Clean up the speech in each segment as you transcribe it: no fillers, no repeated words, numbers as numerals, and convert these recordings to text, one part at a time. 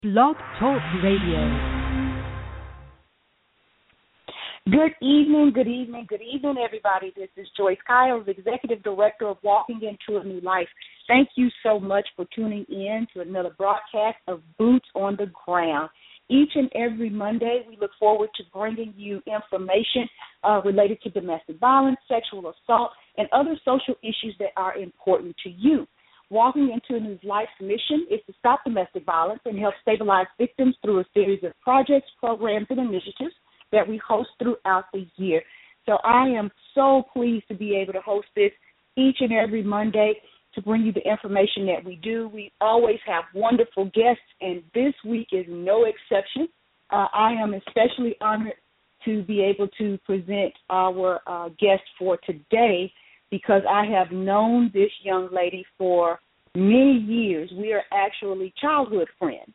Blog Talk Radio. Good evening, good evening, good evening, everybody. This is Joyce Kyles, Executive Director of Walking Into a New Life. Thank you so much for tuning in to another broadcast of Boots on the Ground. Each and every Monday, we look forward to bringing you information related to domestic violence, sexual assault, and other social issues that are important to you. Walking Into a New Life's mission is to stop domestic violence and help stabilize victims through a series of projects, programs, and initiatives that we host throughout the year. So I am so pleased to be able to host this each and every Monday to bring you the information that we do. We always have wonderful guests, and this week is no exception. I am especially honored to be able to present our guest for today because I have known this young lady for many years. We are actually childhood friends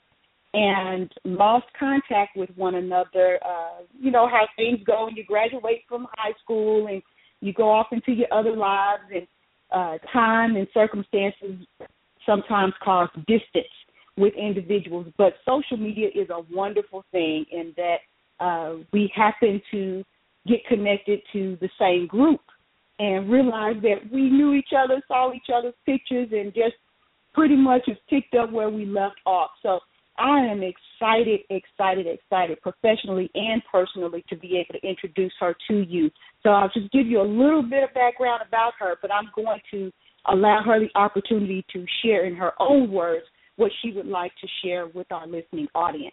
and lost contact with one another. You know how things go when you graduate from high school and you go off into your other lives, and time and circumstances sometimes cause distance with individuals. But social media is a wonderful thing in that we happen to get connected to the same group and realize that we knew each other, saw each other's pictures, and just pretty much have picked up where we left off. So I am excited, professionally and personally, to be able to introduce her to you. So I'll just give you a little bit of background about her, but I'm going to allow her the opportunity to share in her own words what she would like to share with our listening audience.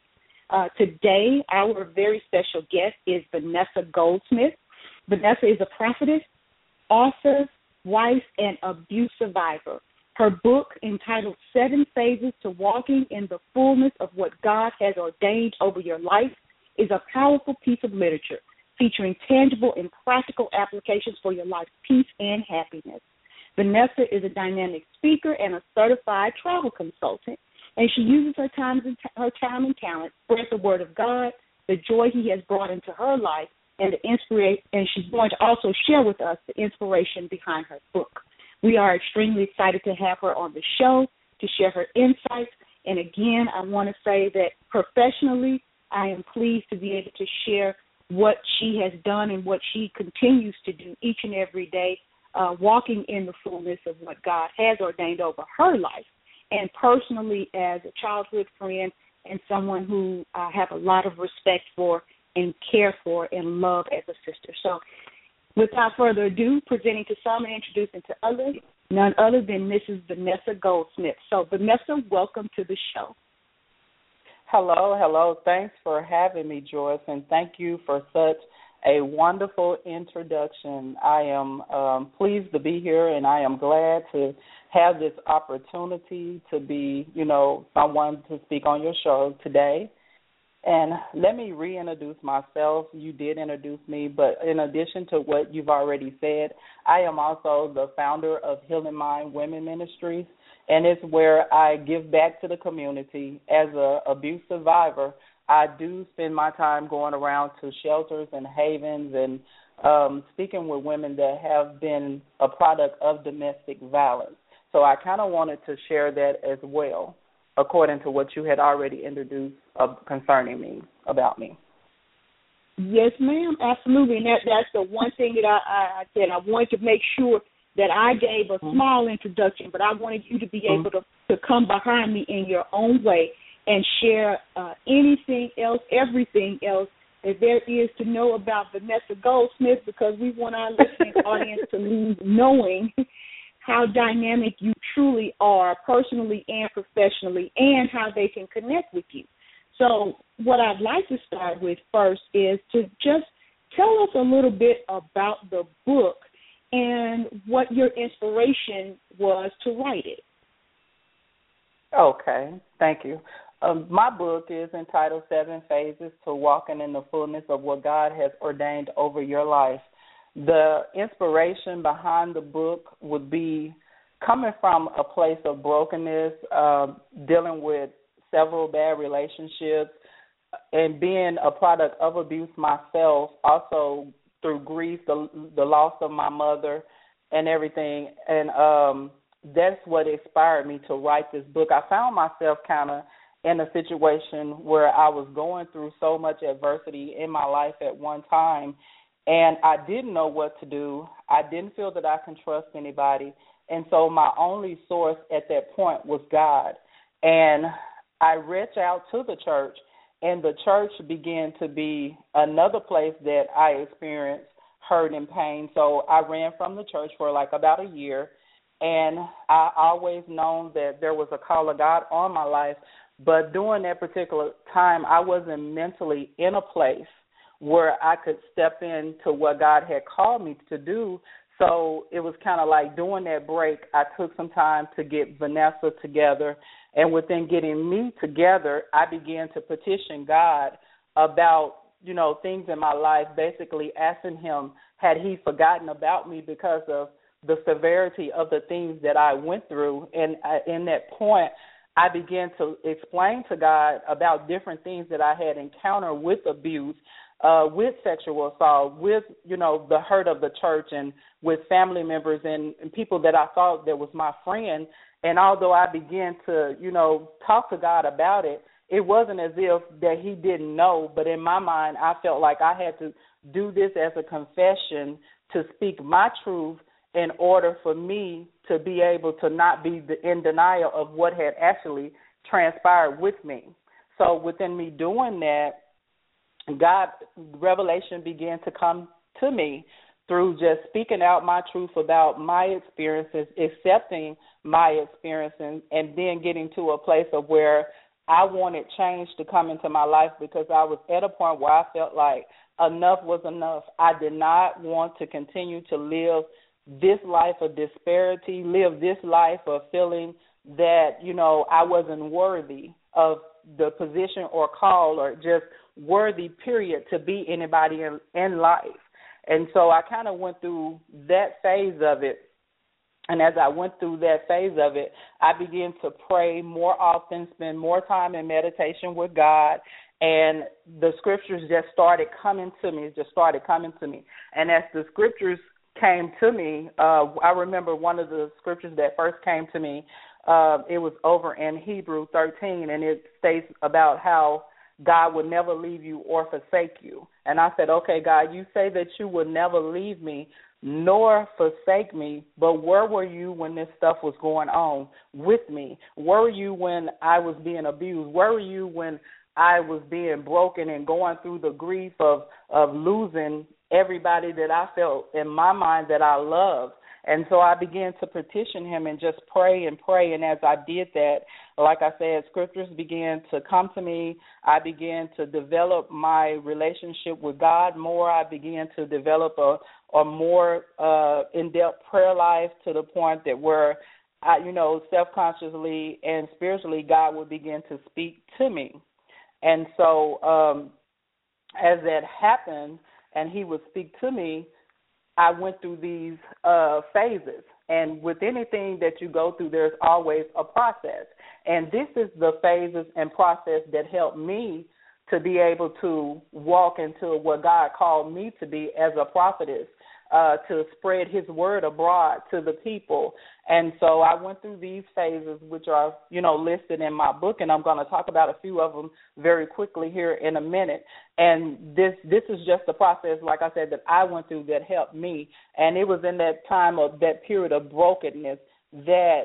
Today, our very special guest is Vanessa Goldsmith. Vanessa is a prophetess, author, wife, and abuse survivor. Her book, entitled 7 Phases to Walking in the Fullness of What God Has Ordained Over Your Life, is a powerful piece of literature featuring tangible and practical applications for your life's peace and happiness. Vanessa is a dynamic speaker and a certified travel consultant, and she uses her time and talent to spread the word of God, the joy He has brought into her life, and she's going to also share with us the inspiration behind her book. We are extremely excited to have her on the show to share her insights. And again, I want to say that professionally, I am pleased to be able to share what she has done and what she continues to do each and every day, walking in the fullness of what God has ordained over her life. And personally, as a childhood friend and someone who I have a lot of respect for and care for and love as a sister. So without further ado, presenting to some and introducing to others, none other than Mrs. Vanessa Goldsmith. So, Vanessa, welcome to the show. Hello. Thanks for having me, Joyce, and thank you for such a wonderful introduction. I am pleased to be here, and I am glad to have this opportunity to be, someone to speak on your show today. And let me reintroduce myself. You did introduce me, but in addition to what you've already said, I am also the founder of Healing Mind Women Ministries, and it's where I give back to the community. As an abuse survivor, I do spend my time going around to shelters and havens and speaking with women that have been a product of domestic violence. So I kind of wanted to share that as well, according to what you had already introduced concerning me, about me. Yes, ma'am, absolutely. And that's the one thing that I said. I wanted to make sure that I gave a small introduction, but I wanted you to be able to come behind me in your own way and share anything else, everything else that there is to know about Vanessa Goldsmith, because we want our listening audience to leave knowing how dynamic you truly are, personally and professionally, and how they can connect with you. So what I'd like to start with first is to just tell us a little bit about the book and what your inspiration was to write it. Okay, thank you. My book is entitled 7 Phases to Walking in the Fullness of What God Has Ordained Over Your Life. The inspiration behind the book would be coming from a place of brokenness, dealing with several bad relationships, and being a product of abuse myself, also through grief, the loss of my mother and everything. And that's what inspired me to write this book. I found myself kind of in a situation where I was going through so much adversity in my life at one time, and I didn't know what to do. I didn't feel that I can trust anybody, and so my only source at that point was God. And I reached out to the church, and the church began to be another place that I experienced hurt and pain. So I ran from the church for like about a year, and I always known that there was a call of God on my life. But during that particular time, I wasn't mentally in a place where I could step into what God had called me to do. So it was kind of like during that break, I took some time to get Vanessa together. And within getting me together, I began to petition God about, things in my life, basically asking him, had he forgotten about me because of the severity of the things that I went through. And in that point, I began to explain to God about different things that I had encountered with abuse, with sexual assault, with, the hurt of the church, and with family members and people that I thought that was my friend. And although I began to, talk to God about it, it wasn't as if that he didn't know, but in my mind, I felt like I had to do this as a confession to speak my truth in order for me to be able to not be in denial of what had actually transpired with me. So within me doing that, God, revelation began to come to me through just speaking out my truth about my experiences, accepting my experiences, and then getting to a place of where I wanted change to come into my life, because I was at a point where I felt like enough was enough. I did not want to continue to live this life of disparity, live this life of feeling that, I wasn't worthy of the position or call, or just worthy, period, to be anybody in life. And so I kind of went through that phase of it. And as I went through that phase of it, I began to pray more often, spend more time in meditation with God, and the scriptures just started coming to me. And as the scriptures came to me, I remember one of the scriptures that first came to me, it was over in Hebrews 13, and it states about how God would never leave you or forsake you. And I said, okay, God, you say that you would never leave me nor forsake me, but where were you when this stuff was going on with me? Where were you when I was being abused? Where were you when I was being broken and going through the grief of losing everybody that I felt in my mind that I loved? And so I began to petition him and just pray and pray. And as I did that, like I said, scriptures began to come to me. I began to develop my relationship with God more. I began to develop a more in-depth prayer life, to the point that where I, self-consciously and spiritually, God would begin to speak to me. And so as that happened and he would speak to me, I went through these phases. And with anything that you go through, there's always a process. And this is the phases and process that helped me to be able to walk into what God called me to be as a prophetess, to spread his word abroad to the people. And so I went through these phases, which are, listed in my book, and I'm going to talk about a few of them very quickly here in a minute. And this is just the process, like I said, that I went through that helped me. And it was in that time of that period of brokenness that,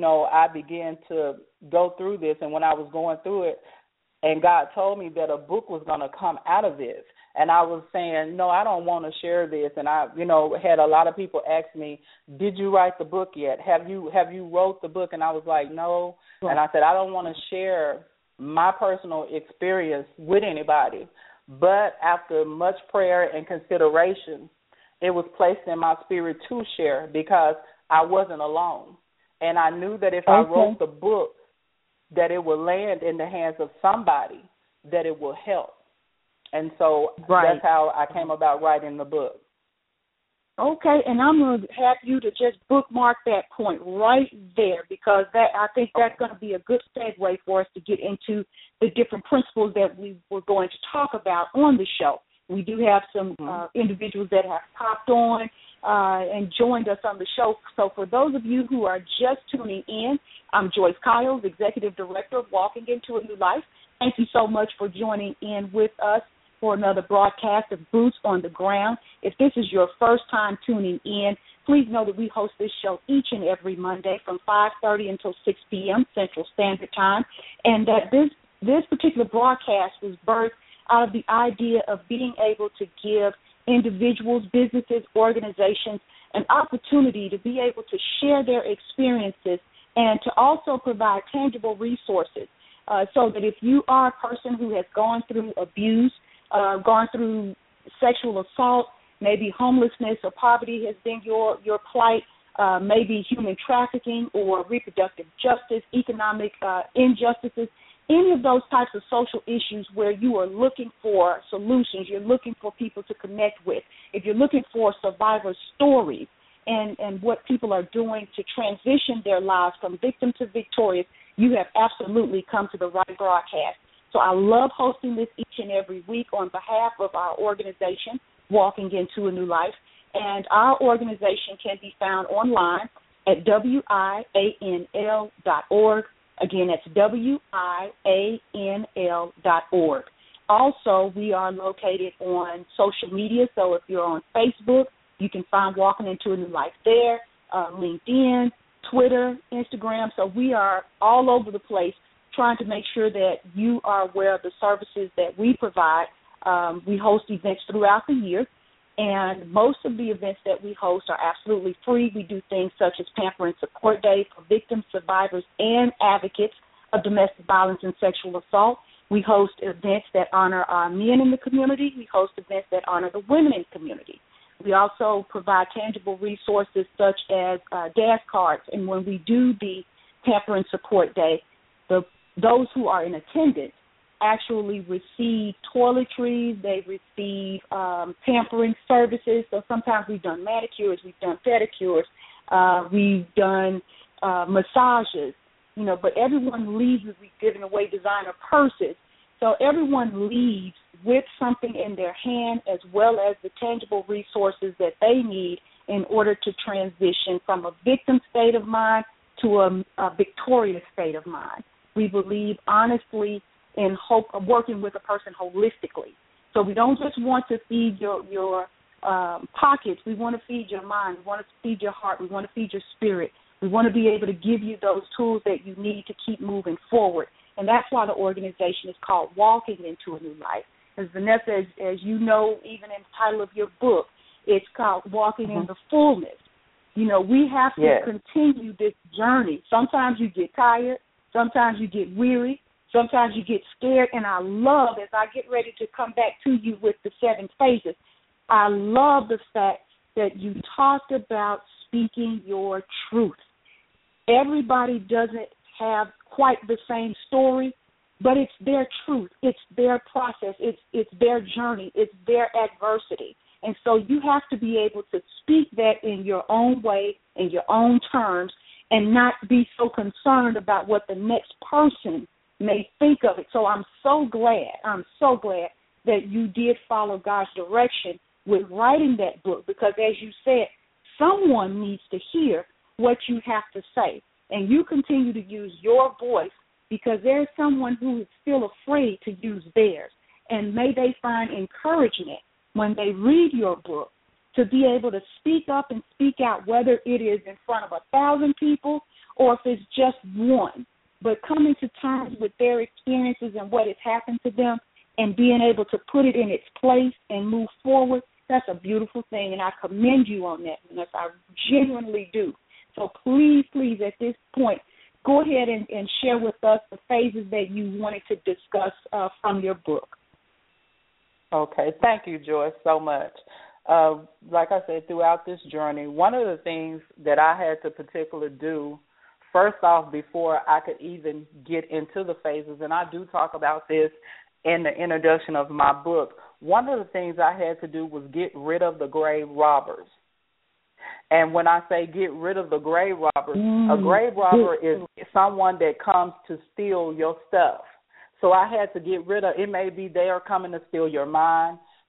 I began to go through this. And when I was going through it, and God told me that a book was going to come out of this. And I was saying, no, I don't want to share this. And I, had a lot of people ask me, did you write the book yet? Have you wrote the book? And I was like, no. Right. And I said, I don't want to share my personal experience with anybody. But after much prayer and consideration, it was placed in my spirit to share, because I wasn't alone. And I knew that if I wrote the book, that it would land in the hands of somebody, that it will help. And so That's how I came about writing the book. Okay, and I'm going to have you to just bookmark that point right there, because I think that's going to be a good segue for us to get into the different principles that we were going to talk about on the show. We do have some individuals that have popped on and joined us on the show. So for those of you who are just tuning in, I'm Joyce Kiles, Executive Director of Walking Into a New Life. Thank you so much for joining in with us for another broadcast of Boots on the Ground. If this is your first time tuning in, please know that we host this show each and every Monday from 5:30 until 6 p.m. Central Standard Time, and that this particular broadcast was birthed out of the idea of being able to give individuals, businesses, organizations an opportunity to be able to share their experiences and to also provide tangible resources so that if you are a person who has gone through abuse, gone through sexual assault, maybe homelessness or poverty has been your plight, maybe human trafficking or reproductive justice, economic injustices, any of those types of social issues where you are looking for solutions, you're looking for people to connect with, if you're looking for survivor stories and what people are doing to transition their lives from victim to victorious, you have absolutely come to the right broadcast. So I love hosting this each and every week on behalf of our organization, Walking Into a New Life. And our organization can be found online at WIANL.org. Again, that's WIANL.org. Also, we are located on social media, so if you're on Facebook, you can find Walking Into a New Life there, LinkedIn, Twitter, Instagram. So we are all over the place trying to make sure that you are aware of the services that we provide. We host events throughout the year, and most of the events that we host are absolutely free. We do things such as Pamper and Support Day for victims, survivors, and advocates of domestic violence and sexual assault. We host events that honor our men in the community. We host events that honor the women in the community. We also provide tangible resources such as gas cards. And when we do the Pamper and Support Day, those who are in attendance actually receive toiletries, they receive pampering services. So sometimes we've done manicures, we've done pedicures, we've done massages, but everyone leaves with giving away designer purses. So everyone leaves with something in their hand as well as the tangible resources that they need in order to transition from a victim state of mind to a victorious state of mind. We believe honestly in hope of working with a person holistically. So we don't just want to feed your pockets. We want to feed your mind. We want to feed your heart. We want to feed your spirit. We want to be able to give you those tools that you need to keep moving forward. And that's why the organization is called Walking Into a New Life. As Vanessa, as you know, even in the title of your book, it's called Walking in the Fullness. We have to continue this journey. Sometimes you get tired. Sometimes you get weary. Sometimes you get scared, and I love, as I get ready to come back to you with the 7 phases, I love the fact that you talked about speaking your truth. Everybody doesn't have quite the same story, but it's their truth. It's their process. It's their journey. It's their adversity. And so you have to be able to speak that in your own way, in your own terms, and not be so concerned about what the next person may think of it. So I'm so glad that you did follow God's direction with writing that book, because as you said, someone needs to hear what you have to say. And you continue to use your voice because there's someone who is still afraid to use theirs. And may they find encouragement when they read your book to be able to speak up and speak out, whether it is in front of 1,000 people or if it's just one. But coming to terms with their experiences and what has happened to them and being able to put it in its place and move forward, that's a beautiful thing, and I commend you on that, Vanessa. I genuinely do. So please, at this point, go ahead and share with us the phases that you wanted to discuss from your book. Okay. Thank you, Joyce, so much. Like I said, throughout this journey, one of the things that I had to particularly do, first off, before I could even get into the phases, and I do talk about this in the introduction of my book, one of the things I had to do was get rid of the grave robbers. And when I say get rid of the grave robbers, a grave robber is someone that comes to steal your stuff. So I had to get rid of, it may be they are coming to steal your mind,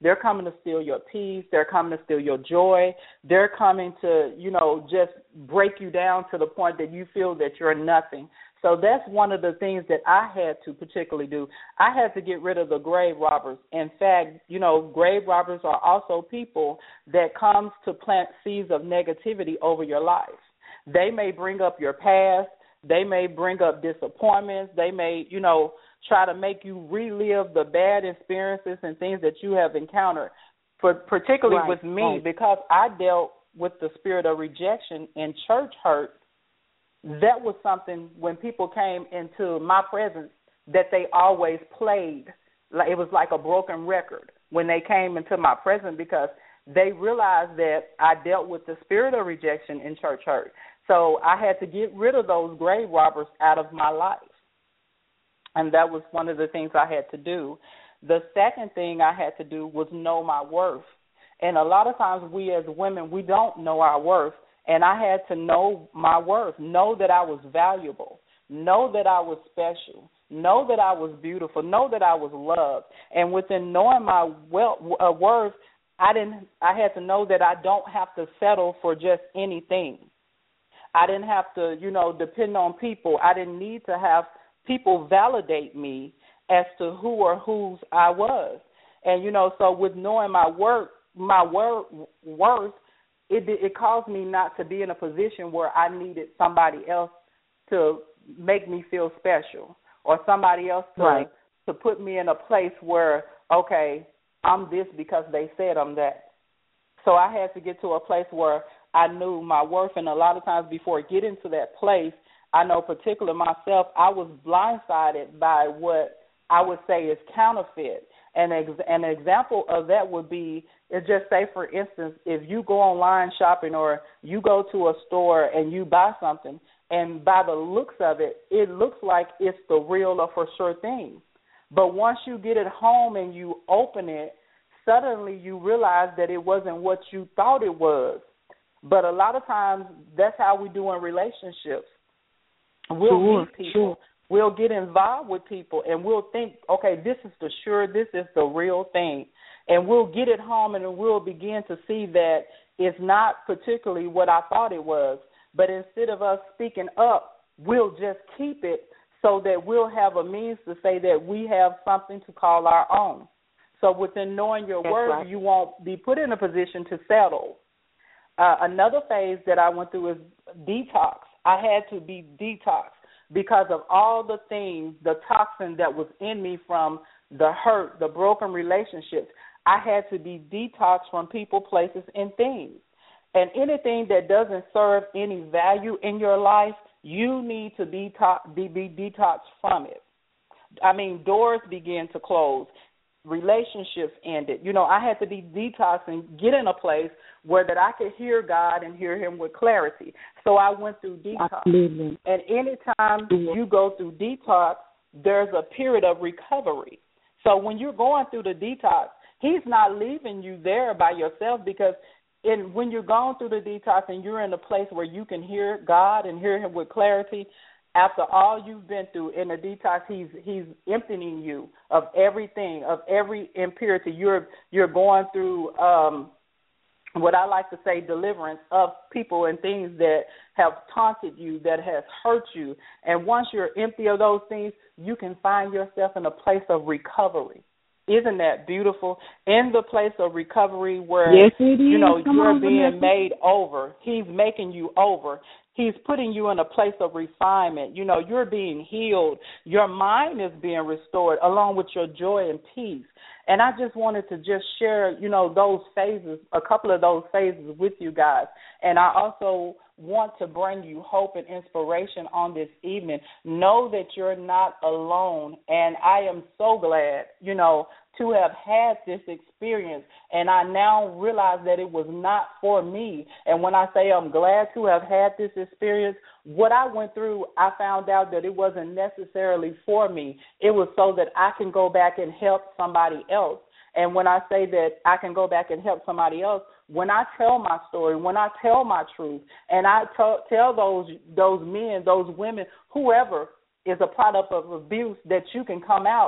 They're coming to steal your peace. They're coming to steal your joy. They're coming to, just break you down to the point that you feel that you're nothing. So that's one of the things that I had to particularly do. I had to get rid of the grave robbers. In fact, grave robbers are also people that comes to plant seeds of negativity over your life. They may bring up your past. They may bring up disappointments. They may, try to make you relive the bad experiences and things that you have encountered. Particularly with me, because I dealt with the spirit of rejection and church hurt. That was something when people came into my presence that they always played. Like it was like a broken record when they came into my presence, because they realized that I dealt with the spirit of rejection and church hurt. So I had to get rid of those grave robbers out of my life. And that was one of the things I had to do. The second thing I had to do was know my worth. And a lot of times we as women, we don't know our worth. And I had to know my worth, know that I was valuable, know that I was special, know that I was beautiful, know that I was loved. And within knowing my worth, I had to know that I don't have to settle for just anything. I didn't have to, depend on people. I didn't need to have people validate me as to who or whose I was. And, so with knowing my worth, it caused me not to be in a position where I needed somebody else to make me feel special, or somebody else to put me in a place where, okay, I'm this because they said I'm that. So I had to get to a place where I knew my worth. And a lot of times before getting to that place, I know particularly myself, I was blindsided by what I would say is counterfeit. And an example of that would be, just say, for instance, if you go online shopping or you go to a store and you buy something, and by the looks of it, it looks like it's the real or for sure thing. But once you get it home and you open it, suddenly you realize that it wasn't what you thought it was. But a lot of times that's how we do in relationships. We'll meet people. Sure. We'll get involved with people, and we'll think, okay, this is the real thing. And we'll get it home, and we'll begin to see that it's not particularly what I thought it was. But instead of us speaking up, we'll just keep it so that we'll have a means to say that we have something to call our own. So within knowing your worth, you won't be put in a position to settle. Another phase that I went through is detox. I had to be detoxed because of all the things, the toxin that was in me from the hurt, the broken relationships. I had to be detoxed from people, places, and things. And anything that doesn't serve any value in your life, you need to be detoxed from it. I mean, doors began to close. Relationships ended. I had to be detoxed and get in a place where that I could hear God and hear him with clarity. So I went through detox. Absolutely. And anytime you go through detox, there's a period of recovery. So when you're going through the detox, he's not leaving you there by yourself, because when you're going through the detox and you're in a place where you can hear God and hear him with clarity, after all you've been through in the detox, he's emptying you of everything, of every impurity. You're going through what I like to say, deliverance of people and things that have taunted you, that has hurt you. And once you're empty of those things, you can find yourself in a place of recovery. Isn't that beautiful? In the place of recovery where, yes, it is. You're being made over. He's making you over. He's putting you in a place of refinement. You're being healed. Your mind is being restored along with your joy and peace. And I just wanted to just share, those phases, a couple of those phases with you guys. And I also want to bring you hope and inspiration on this evening. Know that you're not alone. And I am so glad, to have had this experience. And I now realize that it was not for me. And when I say I'm glad to have had this experience, what I went through, I found out that it wasn't necessarily for me. It was so that I can go back and help somebody else. And when I say that I can go back and help somebody else, when I tell my story, when I tell my truth, and I tell those men, those women, whoever is a product of abuse, that you can come out,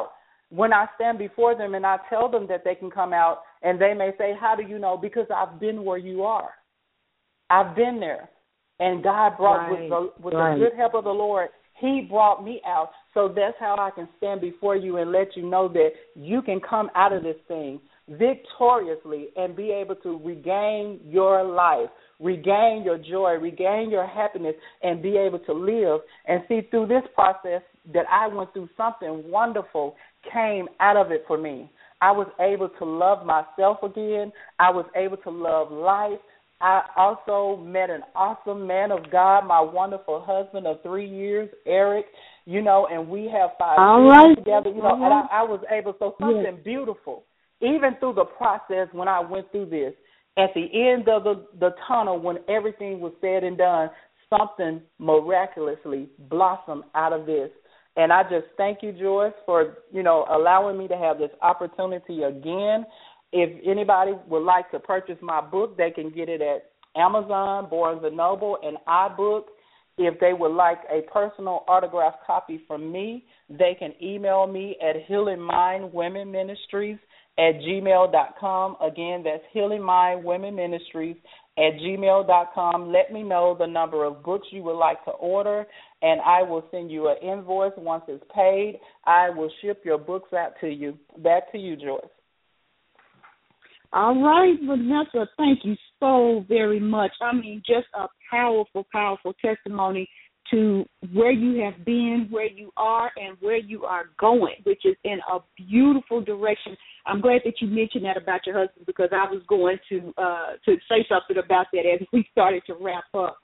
when I stand before them and I tell them that they can come out, and they may say, how do you know? Because I've been where you are. I've been there. And God brought, with the good help of the Lord, He brought me out. So that's how I can stand before you and let you know that you can come out of this thing victoriously and be able to regain your life, regain your joy, regain your happiness, and be able to live. And see, through this process that I went through, something wonderful came out of it for me. I was able to love myself again. I was able to love life. I also met an awesome man of God, my wonderful husband of 3 years, Eric, and we have 5 children together, and I was able, so something beautiful, even through the process when I went through this, at the end of the tunnel, when everything was said and done, something miraculously blossomed out of this. And I just thank you, Joyce, for, allowing me to have this opportunity again. If anybody would like to purchase my book, they can get it at Amazon, Barnes & Noble, and iBook. If they would like a personal autographed copy from me, they can email me at healingmindwomenministries@gmail.com. Again, that's healingmindwomenministries@gmail.com. Let me know the number of books you would like to order, and I will send you an invoice. Once it's paid, I will ship your books out to you. Back to you, Joyce. All right, Vanessa, thank you so very much. I mean, just a powerful, powerful testimony to where you have been, where you are, and where you are going, which is in a beautiful direction. I'm glad that you mentioned that about your husband, because I was going to say something about that as we started to wrap up.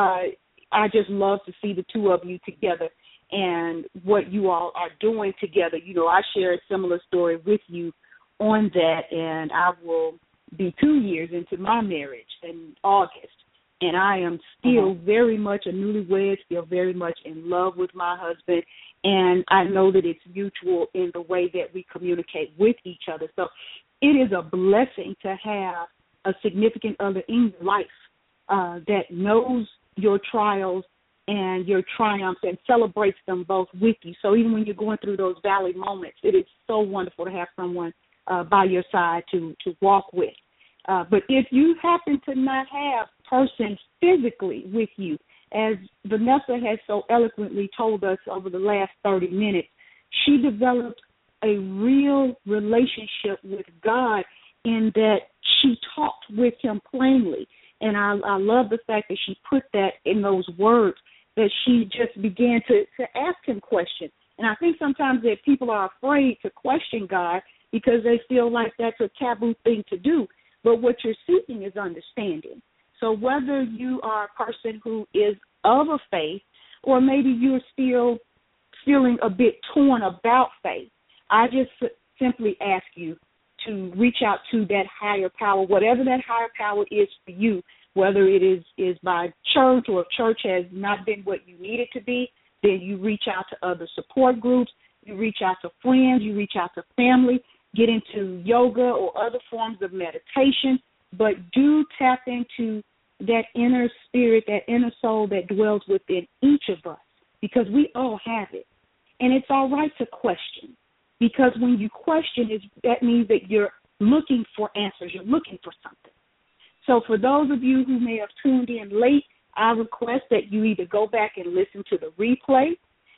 I just love to see the two of you together and what you all are doing together. I share a similar story with you on that, and I will be 2 years into my marriage in August, and I am still very much a newlywed, still very much in love with my husband, and I know that it's mutual in the way that we communicate with each other. So it is a blessing to have a significant other in your life that knows your trials and your triumphs and celebrates them both with you. So even when you're going through those valley moments, it is so wonderful to have someone by your side to walk with. But if you happen to not have person physically with you, as Vanessa has so eloquently told us over the last 30 minutes, she developed a real relationship with God in that she talked with Him plainly. And I love the fact that she put that in those words, that she just began to ask Him questions. And I think sometimes that people are afraid to question God because they feel like that's a taboo thing to do. But what you're seeking is understanding. So whether you are a person who is of a faith, or maybe you're still feeling a bit torn about faith, I just simply ask you to reach out to that higher power, whatever that higher power is for you, whether it is by church, or if church has not been what you need it to be, then you reach out to other support groups, you reach out to friends, you reach out to family, get into yoga or other forms of meditation, but do tap into that inner spirit, that inner soul that dwells within each of us, because we all have it. And it's all right to question, because when you question, that means that you're looking for answers, you're looking for something. So for those of you who may have tuned in late, I request that you either go back and listen to the replay,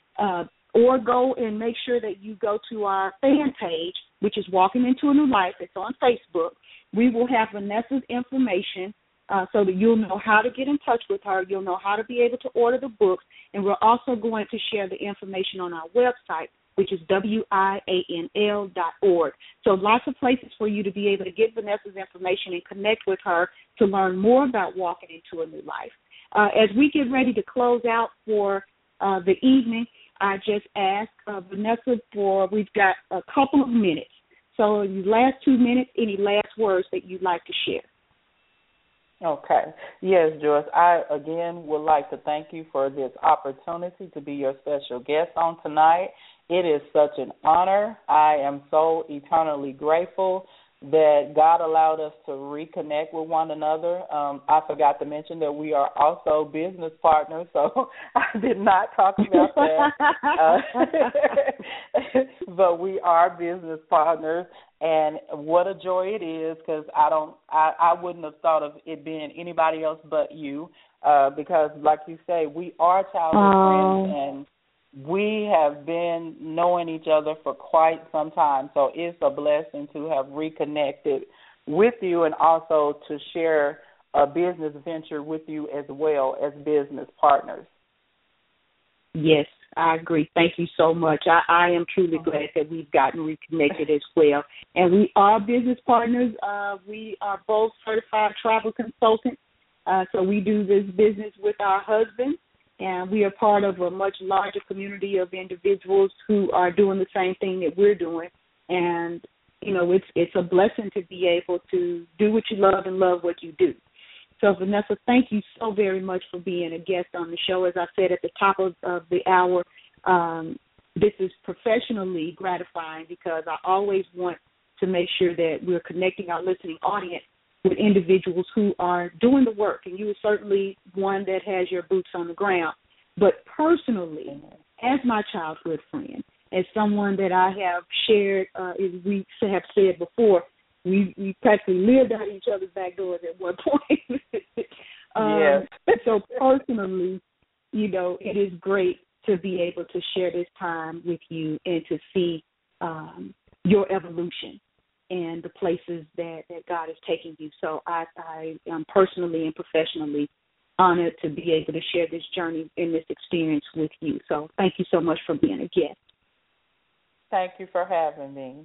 or go and make sure that you go to our fan page, which is Walking Into a New Life. It's on Facebook. We will have Vanessa's information so that you'll know how to get in touch with her. You'll know how to be able to order the books. And we're also going to share the information on our website, which is WIANL.org. So lots of places for you to be able to get Vanessa's information and connect with her to learn more about Walking Into a New Life. As we get ready to close out for the evening, I just asked Vanessa we've got a couple of minutes. So in the last 2 minutes, any last words that you'd like to share? Okay. Yes, Joyce, I, again, would like to thank you for this opportunity to be your special guest on tonight. It is such an honor. I am so eternally grateful that God allowed us to reconnect with one another. I forgot to mention that we are also business partners, so I did not talk about that. But we are business partners, and what a joy it is, because I wouldn't have thought of it being anybody else but you, because like you say, we are childhood friends, and we have been knowing each other for quite some time, so it's a blessing to have reconnected with you and also to share a business venture with you as well as business partners. Yes, I agree. Thank you so much. I am truly glad that we've gotten reconnected as well. And we are business partners. We are both certified travel consultants, so we do this business with our husbands. And we are part of a much larger community of individuals who are doing the same thing that we're doing. And, you know, it's a blessing to be able to do what you love and love what you do. So, Vanessa, thank you so very much for being a guest on the show. As I said at the top of the hour, this is professionally gratifying because I always want to make sure that we're connecting our listening audience with individuals who are doing the work, and you are certainly one that has your boots on the ground. But personally, as my childhood friend, as someone that I have shared, as we have said before, we practically lived out each other's back doors at one point. Yes. So personally, you know, it is great to be able to share this time with you and to see your evolution and the places that God is taking you. So I am personally and professionally honored to be able to share this journey and this experience with you. So thank you so much for being a guest. Thank you for having me.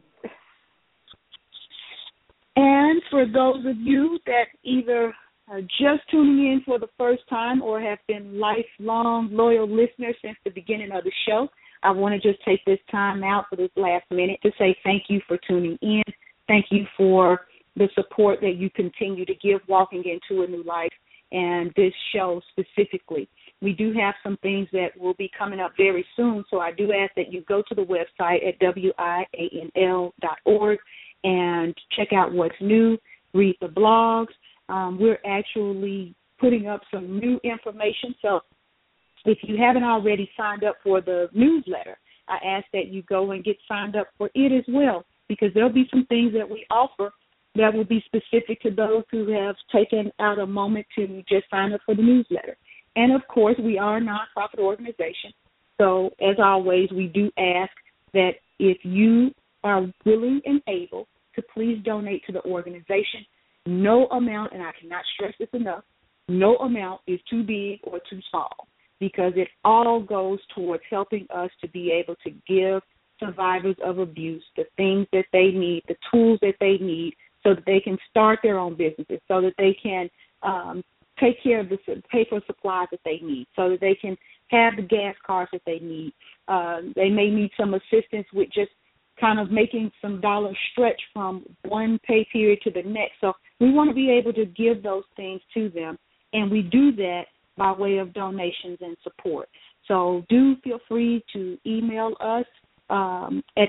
And for those of you that either are just tuning in for the first time or have been lifelong loyal listeners since the beginning of the show, I want to just take this time out for this last minute to say thank you for tuning in. Thank you for the support that you continue to give Walking Into a New Life and this show specifically. We do have some things that will be coming up very soon, so I do ask that you go to the website at wianl.org and check out what's new, read the blogs. We're actually putting up some new information, so if you haven't already signed up for the newsletter, I ask that you go and get signed up for it as well, because there'll be some things that we offer that will be specific to those who have taken out a moment to just sign up for the newsletter. And, of course, we are a nonprofit organization. So, as always, we do ask that if you are willing and able to please donate to the organization. No amount, and I cannot stress this enough, no amount is too big or too small, because it all goes towards helping us to be able to give survivors of abuse the things that they need, the tools that they need, so that they can start their own businesses, so that they can take care of pay for supplies that they need, so that they can have the gas cards that they need. They may need some assistance with just kind of making some dollars stretch from one pay period to the next. So we want to be able to give those things to them, and we do that by way of donations and support. So do feel free to email us at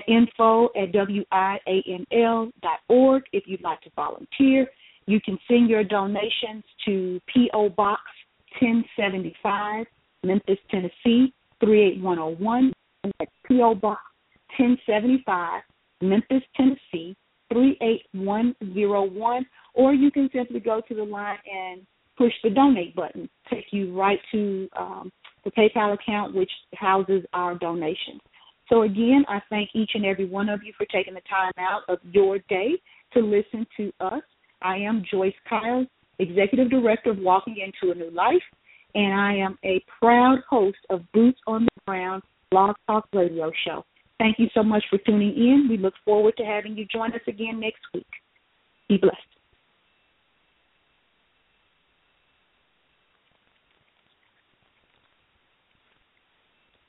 info@wianl.org if you'd like to volunteer. You can send your donations to P.O. Box 1075, Memphis, Tennessee, 38101. That's P.O. Box 1075, Memphis, Tennessee, 38101. Or you can simply go to the line and push the donate button, take you right to the PayPal account, which houses our donations. So, again, I thank each and every one of you for taking the time out of your day to listen to us. I am Joyce Kyle, Executive Director of Walking Into a New Life, and I am a proud host of Boots on the Ground Blog Talk Radio Show. Thank you so much for tuning in. We look forward to having you join us again next week. Be blessed.